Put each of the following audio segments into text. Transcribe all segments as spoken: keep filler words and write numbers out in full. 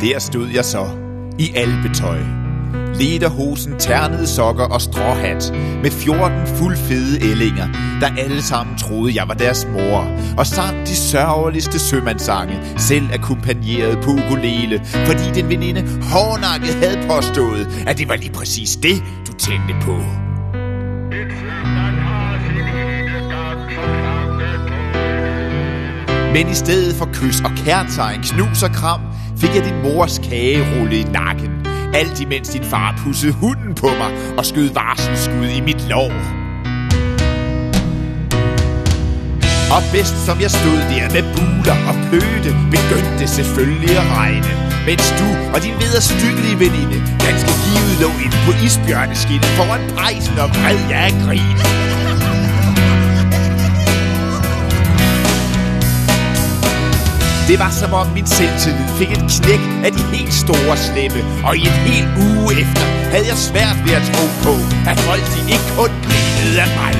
Der stod jeg så, i albetøj, lederhosen, ternede sokker og stråhat, med fjorten fuldfede ællinger, der alle sammen troede, jeg var deres mor, og sang de sørgeligste sømandssange, selv akkompagneret på ukulele, fordi den veninde hårdnakket havde påstået, at det var lige præcis det, du tændte på. Men i stedet for kys og kærtegn, knus og kram, fik jeg din mors kagerulle i nakken. Alt imens din far pudsede hunden på mig og skød varselsskud i mit lår. Og bedst som jeg stod der med buler og bløde, begyndte det selvfølgelig at regne. Mens du og din vederstyggelige veninde ganske givet lå inde på isbjørneskindet foran pejsen og vred jeg af grin. Det var som om min selvtillid fik et knæk af de helt store slemme, og i en hel uge efter havde jeg svært ved at tro på, at folk de ikke kun grinede af mig.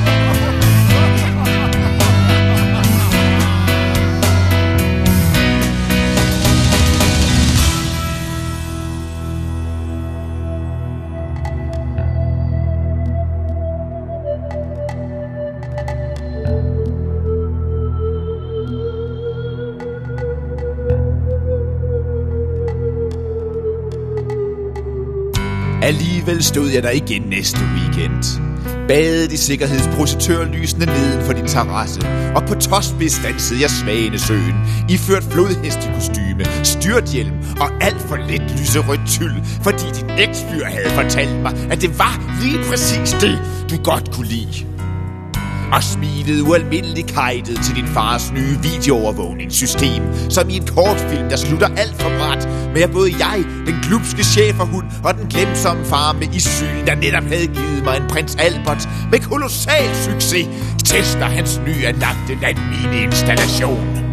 Alligevel stod jeg der igen næste weekend. Badet i sikkerhedsprojectørlysene neden for din terrasse, og på Tosby stansede jeg Svanesøen, iført flodhestekostyme, styrthjelm og alt for lidt lyserødt tyld, fordi din eksfyr havde fortalt mig, at det var lige præcis det, du godt kunne lide. Og smilede ualmindeligt kajtet til din fars nye videoovervågningssystem, som i en kortfilm, der slutter alt for brat med at både jeg, den glupske schæferhund og den glemsomme far med issylen, der netop havde givet mig en prins Albert med kolossal succes, tester hans nyanlagte landmineinstallation.